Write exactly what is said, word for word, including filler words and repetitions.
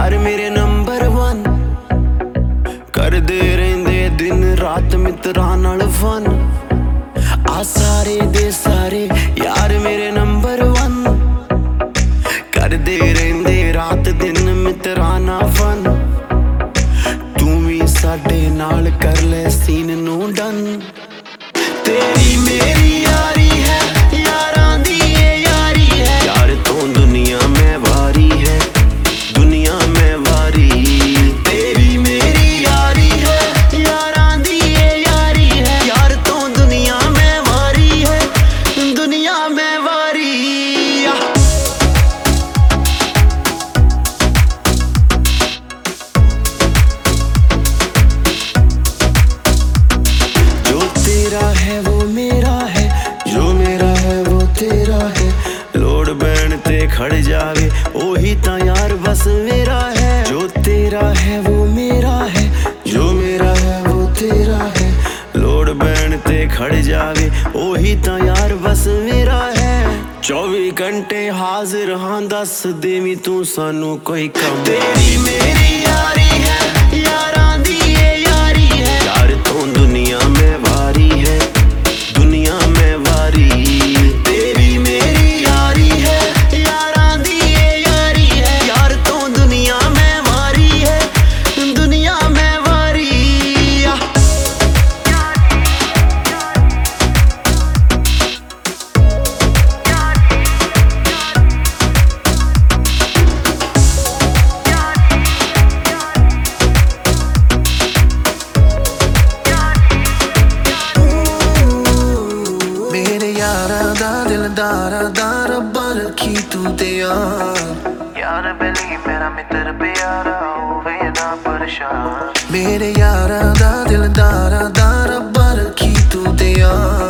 यार मेरे number one करदे रहिंदे दिन रात मित्रां नाल फन। आ सारे दे सारे यार मेरे नंबर वन करदे रहिंदे रात दिन मित्रां नाल फन। तू भी साडे नाल कर ले सीन नू डन। तेरी मेरी यारी है यारां दी ये यारी है। यार तू दुनिया में वारी है दुनिया में वारी। तेरी मेरी यारी है यारां दी ये यारी है। यार तू दुनिया में वारी है दुनिया में वारी। जो तेरा है वो मेरा है जो मेरा है वो तेरा है। लोड़ बैण ते खड़ जावे ओही ता यार बस मेरा है। जो तेरा है वो मेरा है जो मेरा है वो तेरा है। लोड़ बैण ते खड़ जावे ओही ता यार बस मेरा है। चौबी घंटे हाजिर हाँ दस देवी तू सानू कोई कम। तेरी मेरी यारी है यारां दी ये यारी है। यार तू दुनिया में वारी है दुनिया में वारी। तेरी मेरी यारी है यारां दी ये यारी है। यार तू दुनिया में वारी है दुनिया में वारी। मेरे यारा दा दिलदारा दा रब्बा रखी तू ते यार। यार बेली मेरा मित्र प्यारा होवे ना परेशान। मेरे यारा दा दिलदारा दा रब्बा रखी तू ते यार।